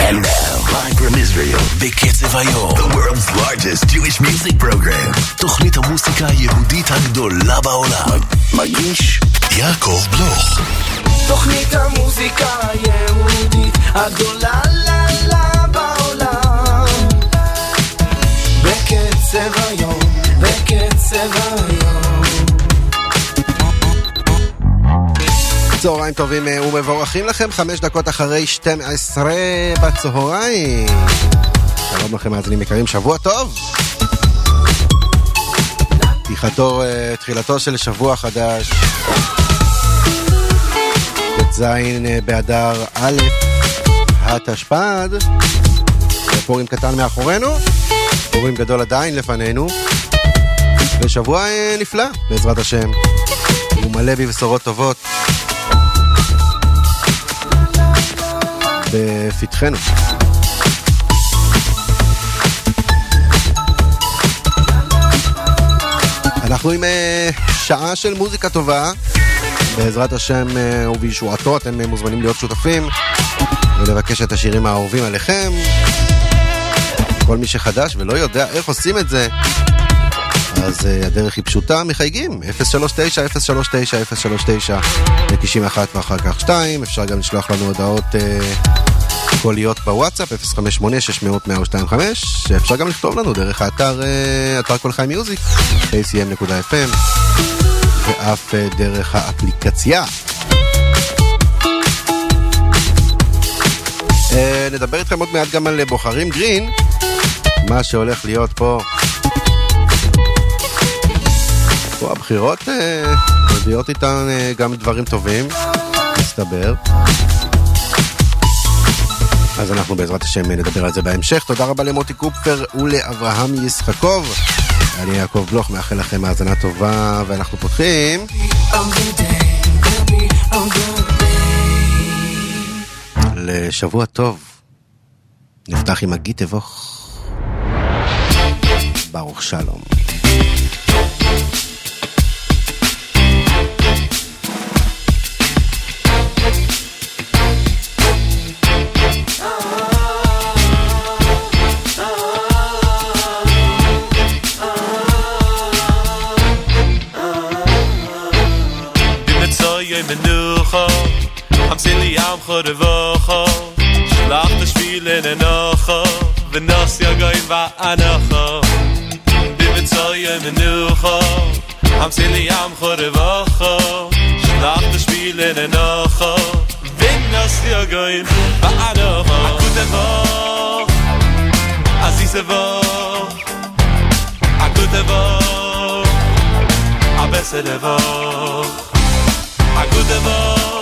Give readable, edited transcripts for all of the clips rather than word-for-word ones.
And now, live from Israel, בקצב היום, the world's largest Jewish music program. תוכנית המוסיקה היהודית הגדולה בעולם. מגיש יעקב בלוך. תוכנית המוסיקה היהודית הגדולה בעולם. בקצב היום, בקצב היום. צהריים טובים ומבורכים לכם, 5 דקות אחרי 12 בצהריים. שלום לכם מאזינים יקרים, שבוע טוב. תחילתו של שבוע חדש, זין באדר א' התשפ"ד. פורים קטן מאחורינו, פורים גדול עדיין לפנינו, ושבוע נפלא בעזרת השם, הוא מלא בבשורות טובות בפתחנו. אנחנו עם שעה של מוזיקה טובה בעזרת השם ובישועתו. אתם מוזמנים להיות שותפים ולבקש את השירים האהובים עליכם. כל מי שחדש ולא יודע איך עושים את זה, אז הדרך היא פשוטה, מחייגים 039-039-039 ואחר כך 2. אפשר גם לשלוח לנו הודעות קוליות בוואטסאפ 058-600-125. אפשר גם לכתוב לנו דרך האתר כל חי מיוזיק acm.fm, ואף דרך האפליקציה. נדבר איתכם עוד מעט גם על בוחרים גרין, מה שהולך להיות פה הבחירות מביאות איתן גם דברים טובים, מסתבר. אז אנחנו בעזרת השם נדבר על זה בהמשך. תודה רבה למוטי קופר ולאברהם ישחקוב. אני יעקב בלוך, מאחל לכם האזנה טובה, ואנחנו פותחים לשבוע טוב. נפתח עם הגיט אבוך, ברוך שלום. Hamsili am khodevocho shlach de shvile ne nocho venos yagoin va anocho bim tsoye menucho Hamsili am khodevocho shlach de shvile ne nocho venos yagoin va anocho akutevo azisevo akutevo abesedevo akutevo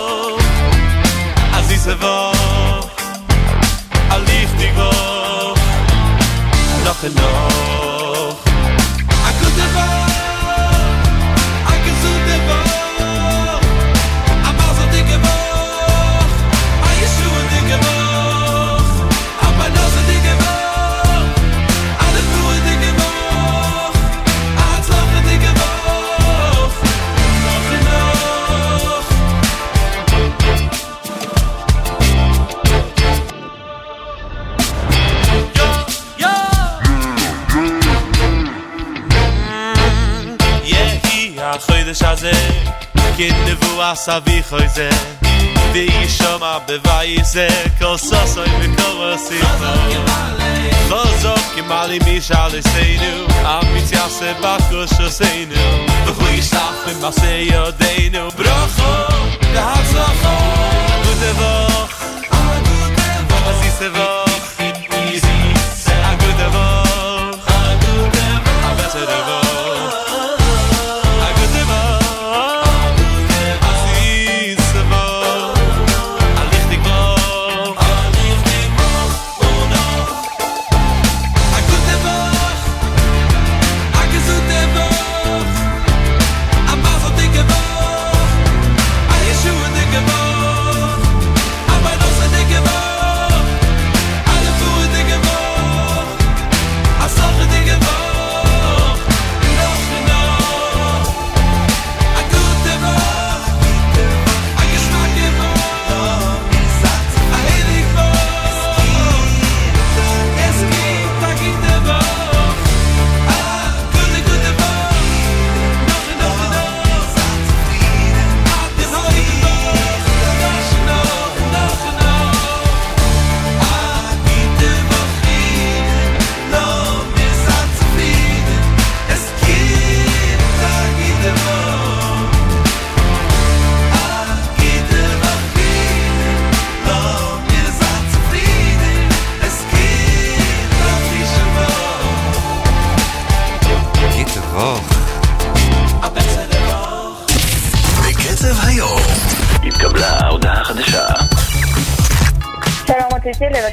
Azizavo Alichtigo Noch and noch Akutavo Akazutavo Amazotikavo Ayeshuatikavo Abanozatikavo Alefuatikavo Atzlafatikavo Noch and noch khoyde shaze kin nevu asavi khoyze vi shoma bevaise kososoy bekovosito khozok kemali mishal seinu amitiase bakush seinu bkhoy shaf maseyo deinu brocho dahatzakho gudevo azisevo easy agudevo abesedevo But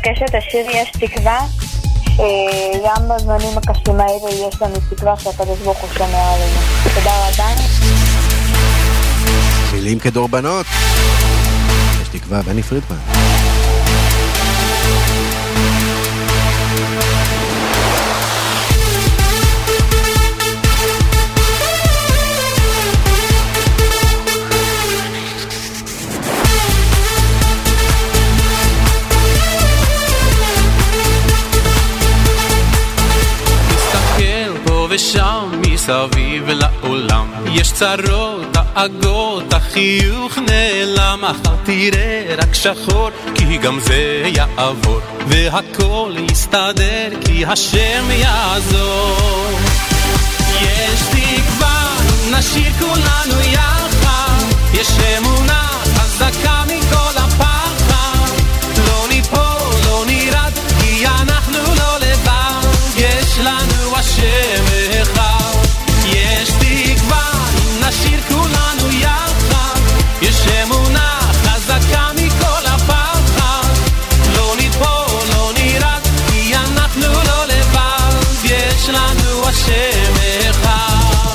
לבקש את השיר יש תקווה, שגם בזמנים הקשים האלה יש לנו תקווה שהקדוש ברוך הוא שומר עלינו. תודה רבה. מילים כדורבנות. יש תקווה, בני פרידמן. ושם מסביב לעולם יש צרות, דאגות, החיוך נעלם, אחר תראה רק שחור, כי גם זה יעבור, והכל יסתדר, כי השם יעזור. יש תקווה, נשיר כולנו יחד, יש אמונה חזקה מכל הפחד, לא ניפול, לא נרד, כי אנחנו לא לבד, יש לנו השם אחד. יש תקווה, נשיר כולנו יחד, יש אמונה חזקה מכל הפחד, לא ניפול, לא נרד, כי אנחנו לא לבד, יש לנו השם אחד.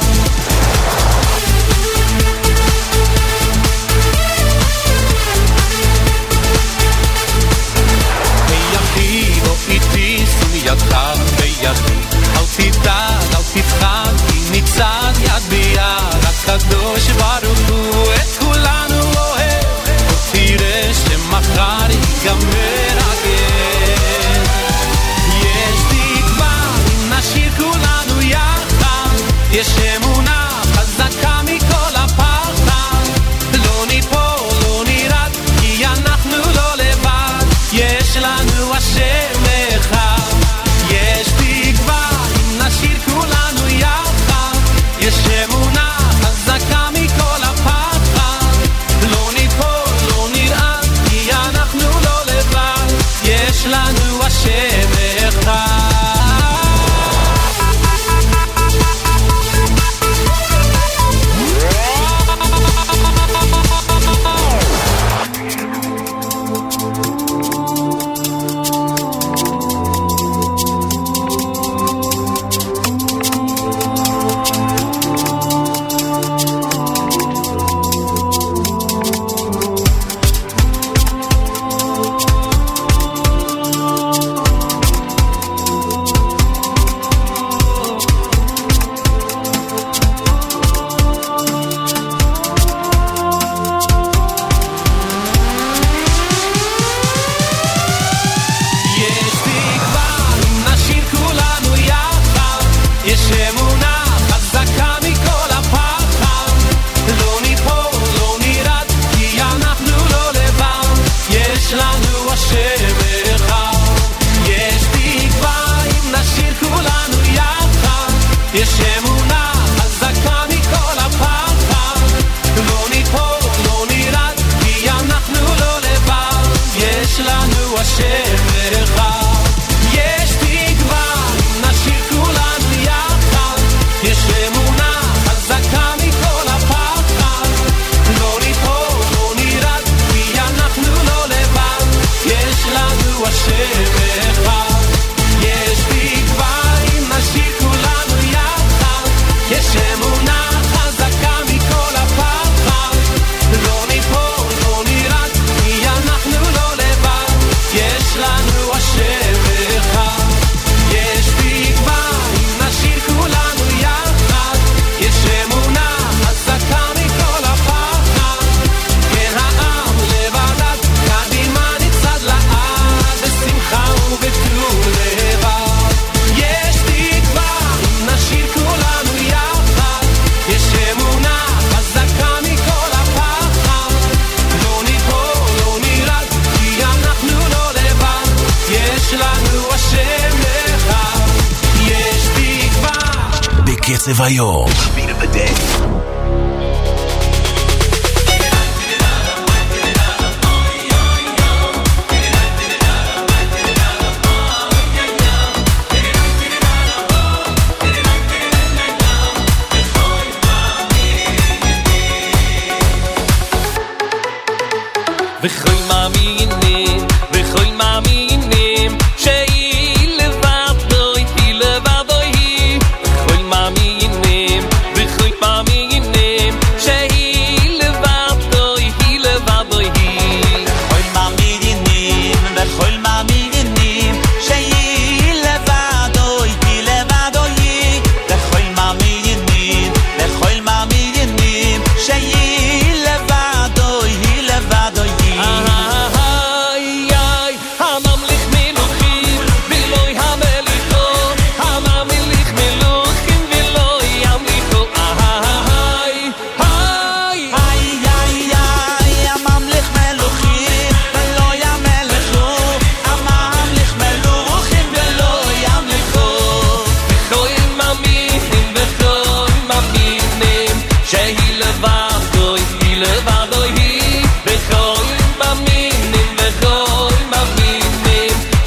בידי בוא איתי, שום ידך בידי, אל תדאג, אל תפחד, כי נצעד יד ביד, הקדוש ברוך הוא את כולנו אוהב, ותראה שמחר ייגמר הגר. יש תקווה, נשיר כולנו יחד, יש אמונה חזקה מכל הפחד, לא ניפול, לא נרד, כי אנחנו לא לבד, יש לנו השם אחד. יש תקווה, נשיר כולנו יחד, יש אמונה חזקה מכל הפחד, לא ניפול, לא נרעד, כי אנחנו לא לבד, יש לנו השם אחד. קצב היום. וכל מאמינים, וכל מאמינים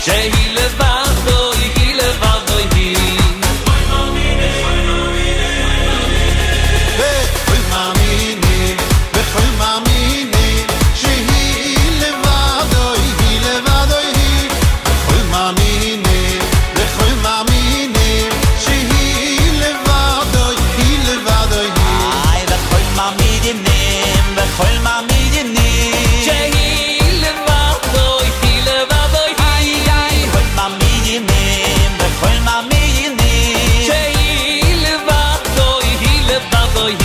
שהיא לבדו, היא לבדו היא. בכל מאמינים, בכל מאמינים, שהיא לבדו, היא לבדו היא. בכל מאמינים, בכל מאמינים, שהיא לבדו, היא לבדו היא. איי, בכל מאמינים, בכל מאמינים, שהיא לבדו, היא לבדו היא. בכל מאמינים, בכל מאמינים, שהיא לבדו, היא לבדו היא.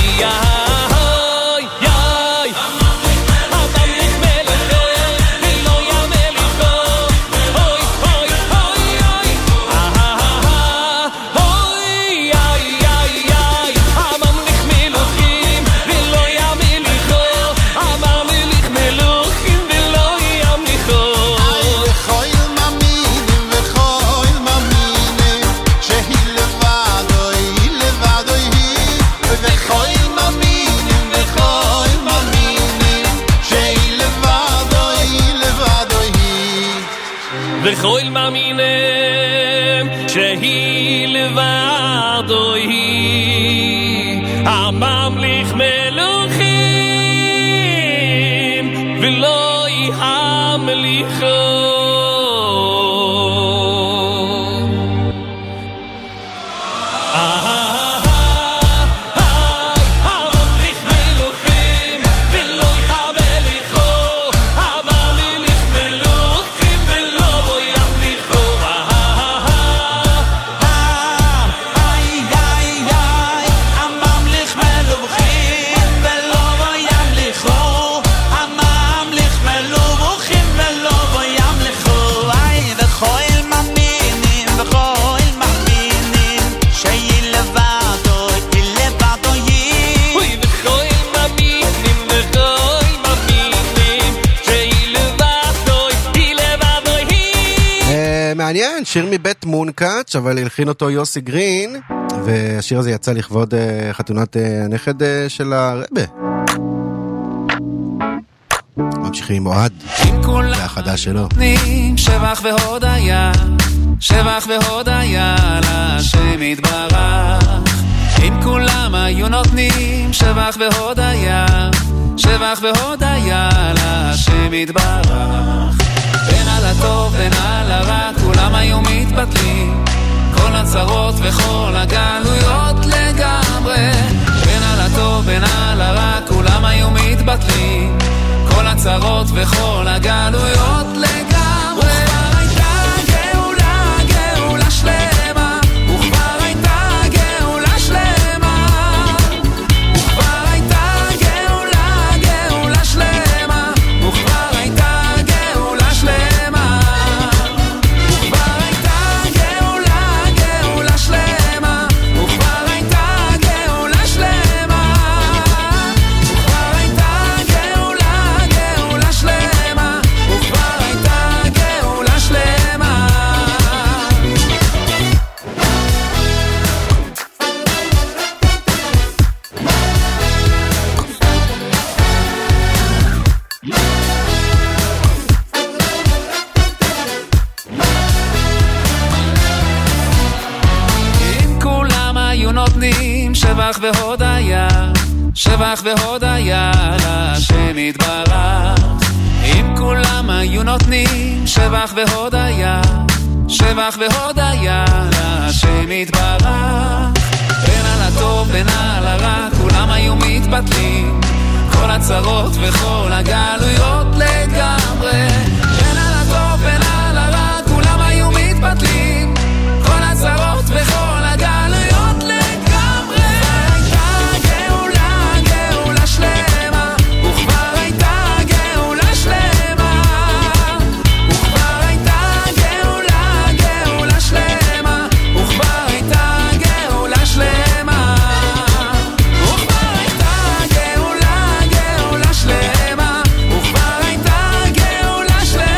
וכל מאמינים שהיא לבדו היא, הממליך מלוכים ולא ימליכו. מעניין, שיר מבית מונקאץ', אבל הלחין אותו יוסי גרין, והשיר הזה יצא לכבוד חתונת הנכד של הרבה. ממשיכים עם אוהד, זה החדש שלו. שבח והודיה, שבח והודיה להשם יתברך. אם כולם היו נותנים שבח והודיה, שבח והודיה להשם יתברך. בין על הטוב בין על הרע כולם היו מתבטלים, כל הצרות וכל הגלויות לגמרי. בין על הטוב בין על הרע כולם היו מתבטלים, כל הצרות וכל הגלויות לגמרי. וכבר הייתה גאולה, גאולה שלמה, וכבר הייתה גאולה שלמה, וכבר הייתה גאולה, גאולה שלמה, וכבר הייתה גאולה שלמה, וכבר הייתה גאולה, גאולה שלמה, וכבר הייתה גאולה שלמה, וכבר הייתה גאולה, גאולה שלמה, וכבר הייתה גאולה שלמה. אם כולם היו נותנים שבח והודיה, שבח והודיה להשם יתברך. אם כולם היו נותנים שבח והודיה, שבח והודיה להשם יתברך. בין על הטוב בין על הרע כולם היו מתבטלים, כל הצרות וכל הגלויות לגמרי. בין על הטוב בין על הרע כולם היו מתבטלים, כל הצרות וכל הגלויות לגמרי. וכבר הייתה גאולה, גאולה שלמה, וכבר הייתה גאולה שלמה, וכבר הייתה גאולה, גאולה שלמה, וכבר הייתה גאולה שלמה, וכבר הייתה גאולה, גאולה שלמה, וכבר הייתה גאולה שלמה.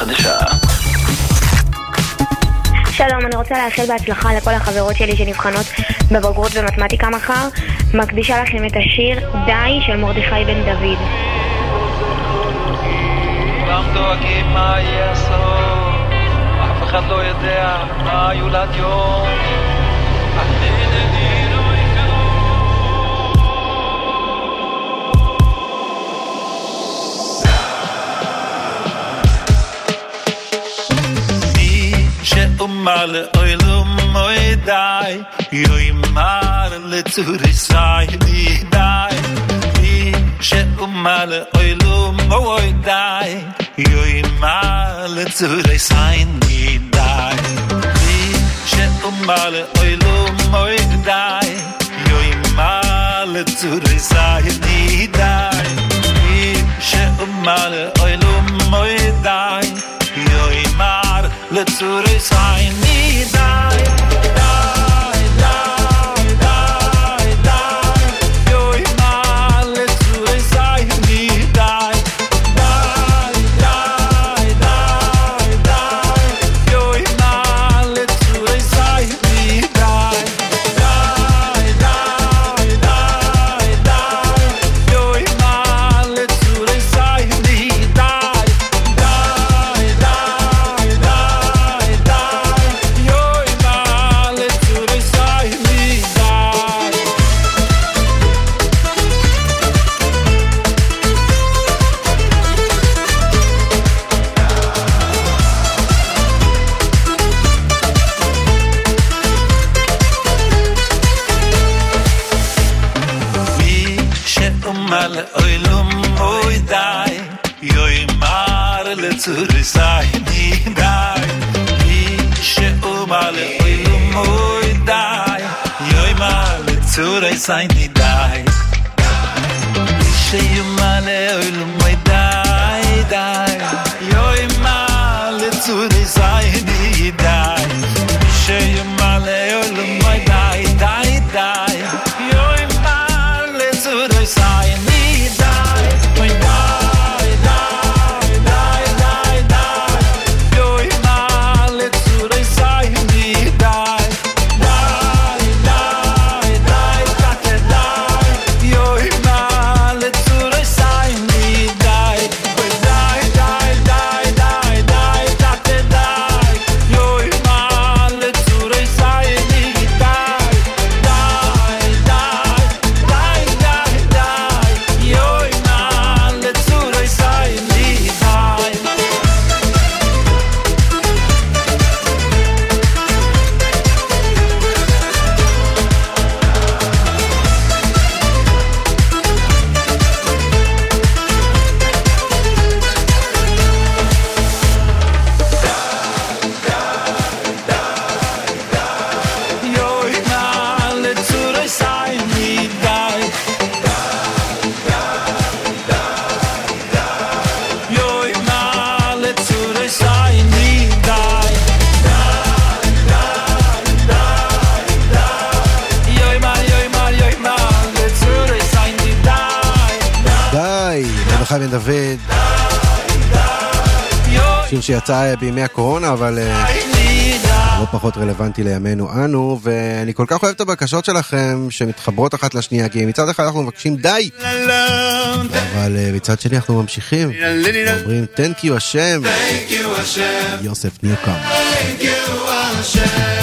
חדשה. שלום, אני רוצה לאחל בהצלחה לכל החברות שלי שנבחנות בבגרות במתמטיקה מחר. מקדישה לכם את השיר די של מרדכי בן דוד. כולם דואגים מה יהיה הסוף, אף אחד לא יודע מה יולד יום. שאומר לאוילום מוי די, יאמר לצוריסאי לי די. מי שאומר לאוילום מוי די, יאמר לצוריסאי לי די. מי שאומר לאוילום מוי די, יאמר לצוריסאי לי די. מי שאומר לאוילום מוי די, יאמר לצוריסאי לי די. לצוריסאי לי די. מי שאומר לאוילום מוי די, יאמר לצוריסאי לי די. מי שאומר לאוילום מוי די די, יאמר לצוריסאי לי די. מי שאומר לאוילום מוי די די די, יאמר לצוריסאי לי די. מרדכי בן דוד, שיר שיצא בימי הקורונה, אבל לא פחות רלוונטי לימינו אנו, ואני כל כך אוהב את הבקשות שלכם שמתחברות אחת לשנייה, כי מצד אחד אנחנו מבקשים די, אבל מצד שני אנחנו ממשיכים, אומרים thank you השם, יוסף ניוקם. Thank you השם.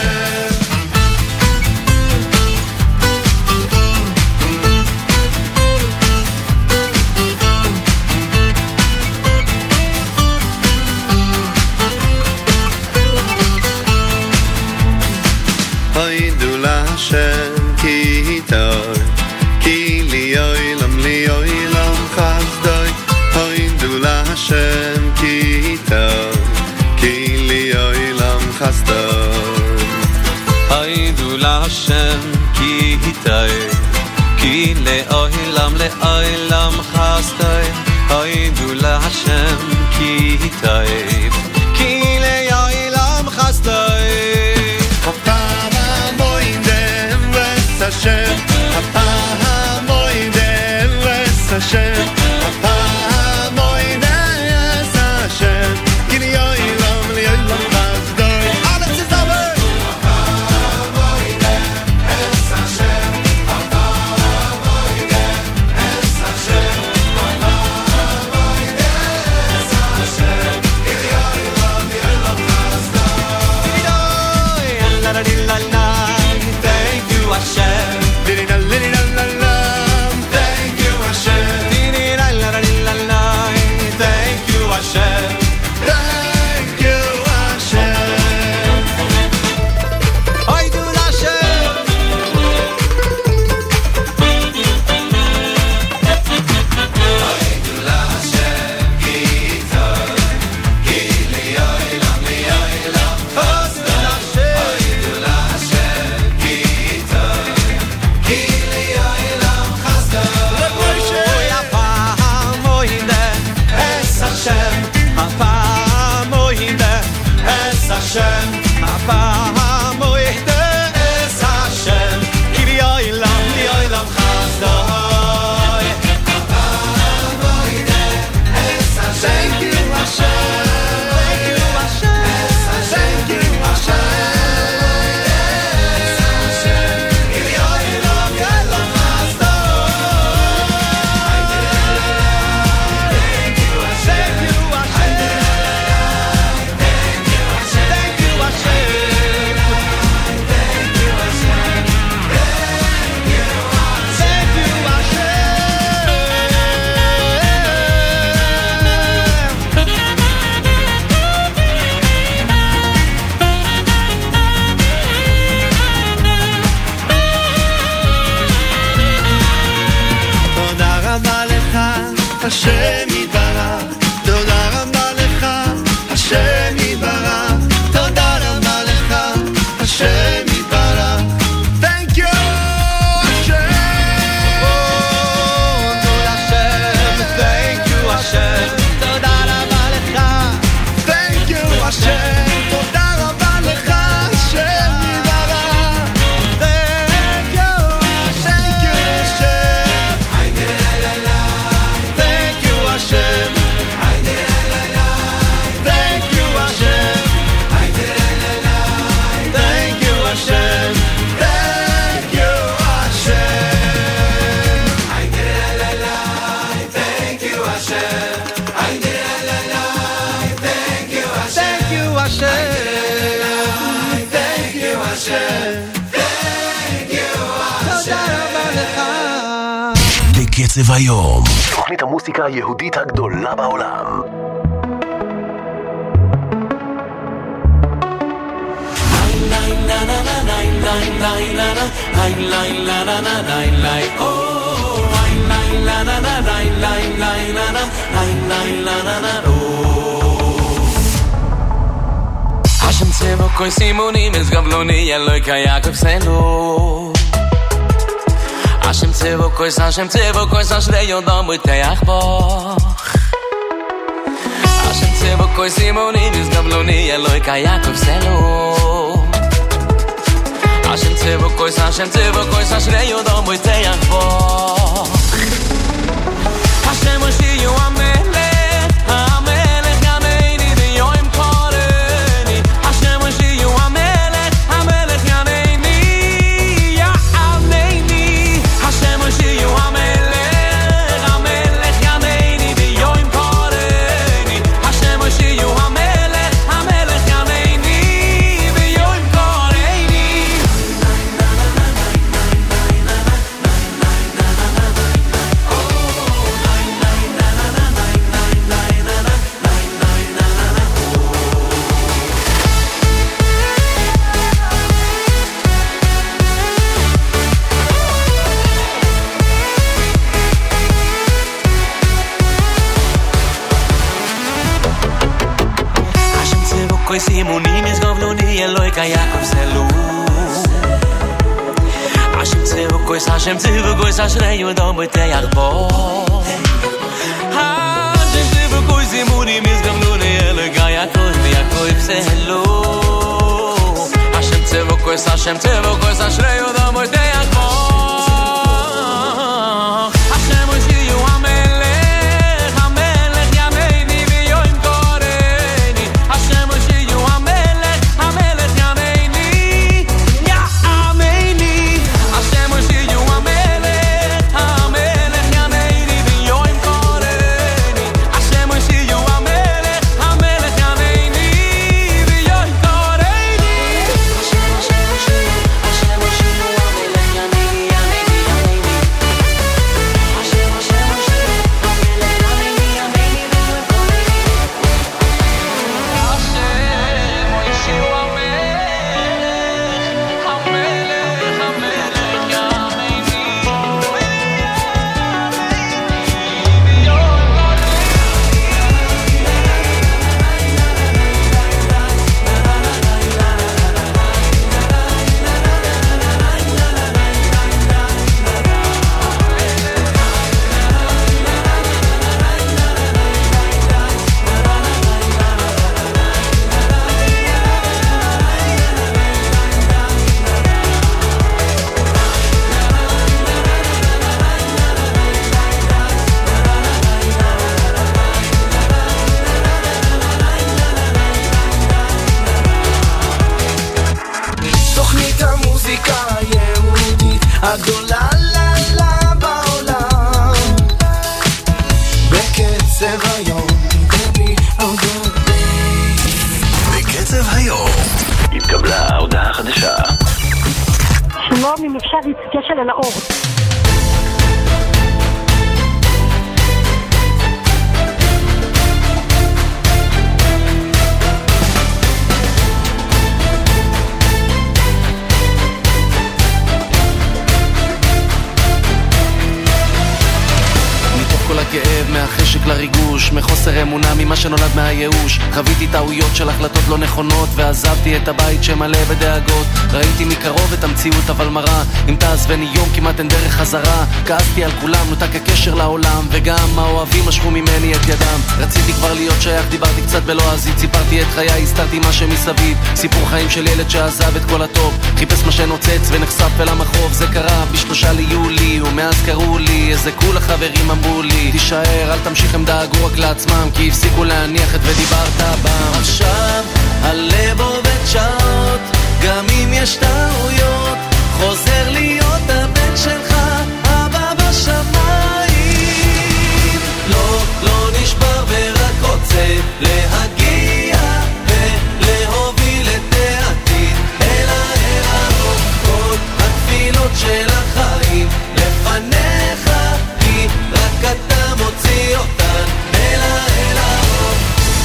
Hashem ki tor ki li oilam chasdoi hoindu la Hashem ki tor ki li oilam chasdoi hoindu la Hashem ki tor ki li oilam chasdoi hoindu la Hashem ki tor ki li oilam chasdoi Hashem, Hamoidem Ves Hashem, Hamoidem Hashem, Kili Hashem apam moide es Hashem ki li oilam chasdoi apam moide es Hashem thank you Hashem thank you Hashem thank you Hashem Hashem Yitbarach, תודה רבה לך, Hashem Yitbarach, תודה רבה לך, Hashem Yitbarach. Thank you, Hashem. Oh, Hashem, thank you, Hashem. תודה רבה לך, thank you, Hashem. תודה רבה לך, Hashem Yitbarach. Thank you, thank you, Hashem. Thank you, Hashem. Thank you, Hashem. Thank you, Hashem. Thank you, בקצב היום, תוכנית המוסיקה היהודית הגדולה בעולם. Hashem tzevo koi simoni mis gavloni Eloi ka Yaakov selo Hashem tzevo koi sashrei yodam u'teach boch Hashem tzevo koi simoni mis gavloni Eloi ka Yaakov selo Hashem tzevo koi sashrei yodam u'teach boch Hashem Oshiyu HaMelech HaMelech Yaneini V'yoim Koreni Hashem Oshiyu HaMelech HaMelech Yaneini Yaneini Hashem Oshiyu HaMelech HaMelech Yaneini V'yoim Koreni Hashem Oshiyu HaMelech HaMelech Yaneini V'yoim Koreni Koi simonim is govloni Eloi ka Yaakov selu Hashem tzevo koi sashrei yodam u'teach boch Hashem tzevo koi simonim is govloni Eloi ka Yaakov selu Hashem tzevo koi sashrei yodam u'teach boch Hashem Oshiyu HaMelech HaMelech Yaneini V'yoim Koreni Hashem Oshiyu HaMelech HaMelech Yaneini Yaneini Hashem Oshiyu HaMelech HaMelech Yaneini V'yoim Koreni Hashem Oshiyu HaMelech HaMelech Yaneini V'yoim Koreni Hashem Oshiyu HaMelech Yaneini אם אפשר להתגש אל האור. כל הכאב, מהחשק לריגוש, מחוסר אמונה ממה שנולד מהייאוש. חוויתי טעויות של החלטות לא נכונות, ועזבתי את הבית שמלא בדאגות. ראיתי מקרוב את המציאות אבל מרה, אם תעזבני יום כמעט אין דרך חזרה. כעסתי על כולם, נותק הקשר לעולם, וגם האוהבים משכו ממני את ידם. רציתי כבר להיות שייך, דיברתי קצת בלועזית, סיפרתי את חיי, הסתרתי מה שמסביב. סיפור חיים של ילד שעזב את כל הטוב, חיפש מה שנוצץ ונחשף אל המחרוב. זה קרה ב3 ליולי, ומאז קראו לי איזה כול החברים אמרו לי תישאר, אל תמשיך, הם דאגו רק לעצמם, כי הפסיקו להניח את ודיברת בם. עכשיו הלב עובד שעות, גם אם יש טעויות, חוזר להיות הבן שלך, אבא בשמיים. לא נשבר ורק רוצה להגיע ולהוביל את העתיד אל האור. כל התפילות של החיים לפניך, כי רק אתה מוציא אותן אל האור.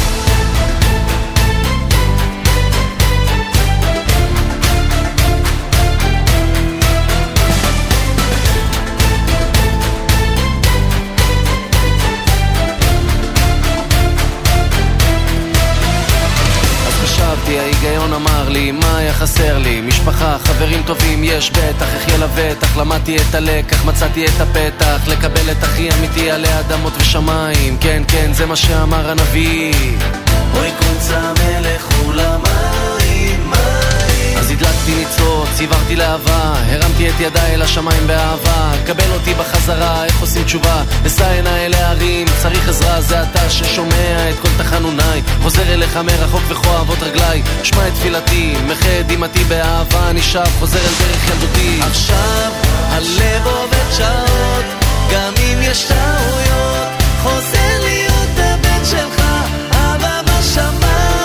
ההיגיון אמר לי מה היה חסר לי, משפחה, חברים טובים יש בטח, איך ילבטח, למדתי את הלקח, מצאתי את הפתח לקבל את הכי אמיתי עלי אדמות ושמיים. כן כן, זה מה שאמר הנביא, אוי קונצה מלך ולמים מים. אז הדלקתי ניצות, ציברתי לאהבה, הרמתי את ידיי אל השמיים באהבה. קבל אותי בחזרה, איך עושים תשובה, אשא עיניי אל ההרים, צריך עזרה, זה אתה ששומע את כל תחנוניי. חוזר אליך מרחוק וכואבות רגליי, שמע את תפילתי, מחד אימתי באהבה, אני שב, חוזר אל דרך ילדותי. עכשיו הלב עובד שעות, גם אם יש טעויות, חוזר להיות הבן שלך, אבא בשמיים.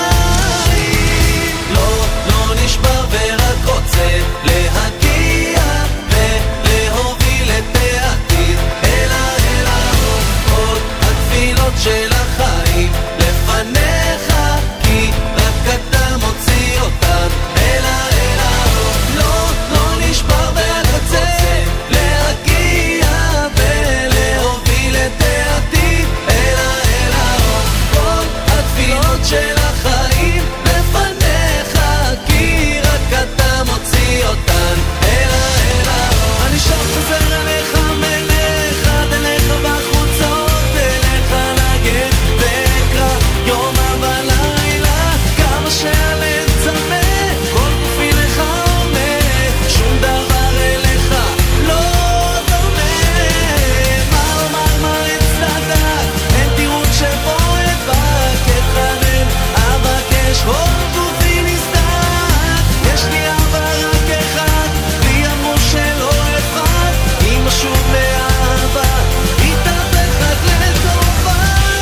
לא נשבר ורק רוצה להגיע ולהוביל את העתיד אל האור. כל התפילות של החיים לפניך, כי רק אתה מוציא אותן אל האור. לא נשבר ורק רוצה להגיע ולהוביל את העתיד אל האור. כל התפילות של החיים לפניך, כי רק אתה מוציא אותן אל האור. אני שב חוזר אליך מלך, עד אליך בחוצות, אליך נגד ואקרא יומה ולילה, כמה שהלב צמא, כל גופי לך עומד, שום דבר אליך לא דומה. מר אצטדק, אין תירוץ שבו אדבק, אתחנן אבקש, כל גופי נסתק. יש לי אבא רק אחד, לי אמרו שלא אחד, אמא שוב לאבא, התהפך רק לטובה.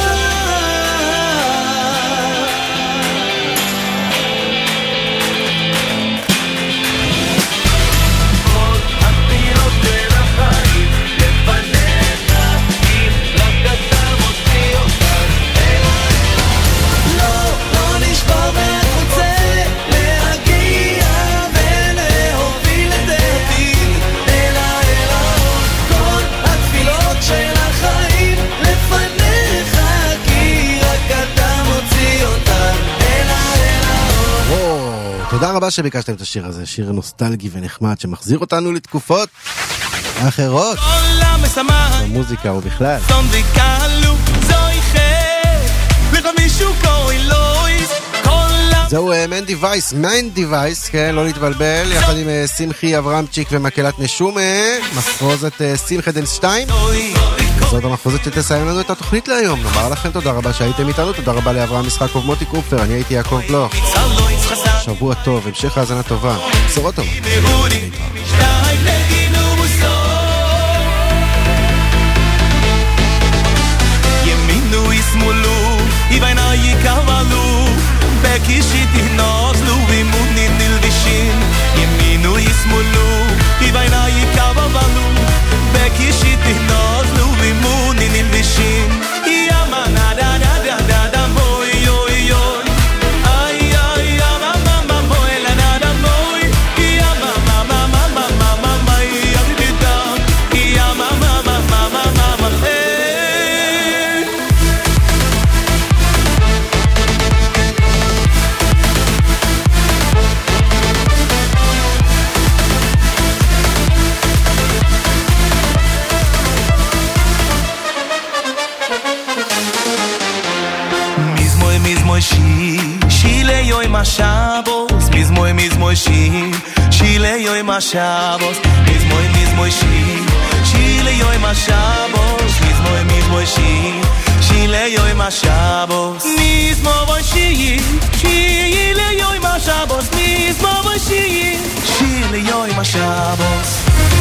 כל התפילות של החיים לפניך, אם רק אתה מוציא אותן אל האור. לא נשבר ורק רוצה להגיע ולהוביל את העתיד אל האור. כל התפילות של החיים לפניך, כי רק אתה מוציא אותן אל האור. תודה רבה שביקשתם את השיר הזה, שיר נוסטלגי ונחמד שמחזיר אותנו לתקופות אחרות במוזיקה ובכלל. זהו מנדי וייס, מנדי וייס, כן, לא להתבלבל, יחד עם שמחי אברמצ'יק ומקהלת נשומה, מחרוזת שמחה דנשטיין. זאת המחרוזת שתסיים לנו את התוכנית להיום. נאמר לכם תודה רבה שהייתם איתנו, תודה רבה לאברהם משחקוב, מוטי קופר, אני הייתי יעקב בלוך. שבוע טוב, המשך האזנה טובה, בשורות טובה. ימינו ישמאלו, יבינה יקבלו, בקישיתי נוזלו, וימוני נלבישים. ימינו ישמאלו, יבינה יום השבוס מזמוי שיר שיר יום השבוס מזמוי שיר שיר יום השבוס מזמוי שיר שיר יום השבוס מזמוי שיר שיר יום השבוס מזמוי שיר שיר יום השבוס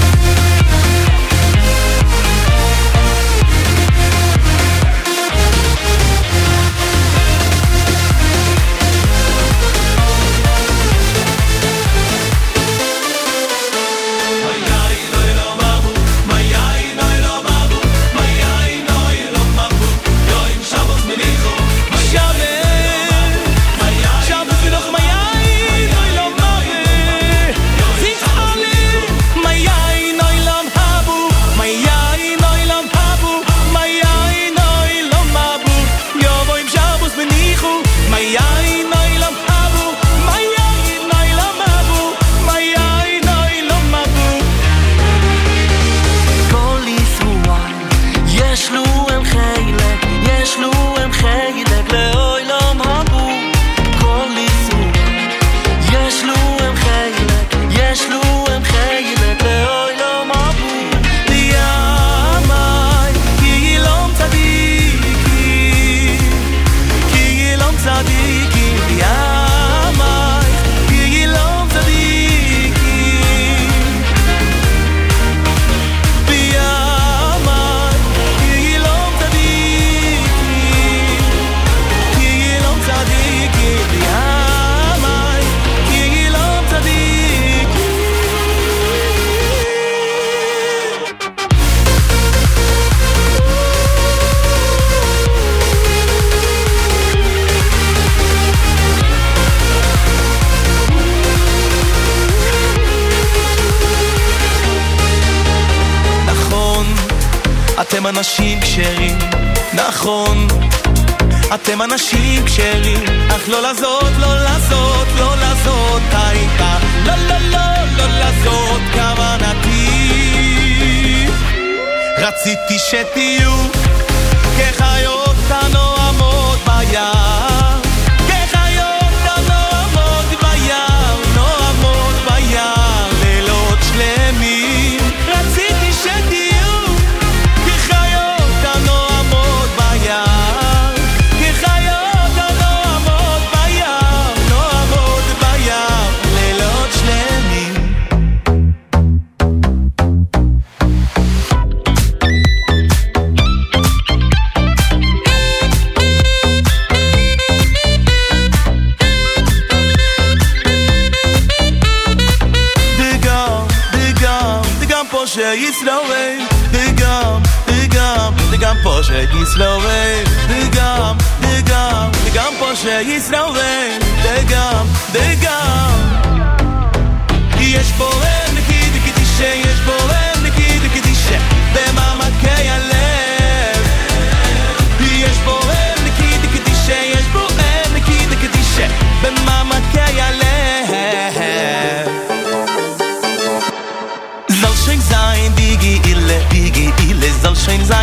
אתם אנשים כשרים, נכון, אתם אנשים כשרים, אך לא לעשות, לא לעשות, לא לעשות הייתה, לא לא לא לא לעשות כוונתי. רציתי שתהיו כחיות הנועמות ביער, כחיות הנועמות ביער, נועמות ביער לילות שלמים. רציתי שתהיו Yisroel, the gum Porsche Yisroel, the gum Porsche Yisroel, the gum. Yesh bohem nikid kidishe, yesh bohem nikid kidishe, b'mamakei halev. Yesh bohem nikid kidishe, yesh bohem nikid kidishe, b'mamakei halev. Zal schön sein, Digi Ille, soll schön sein.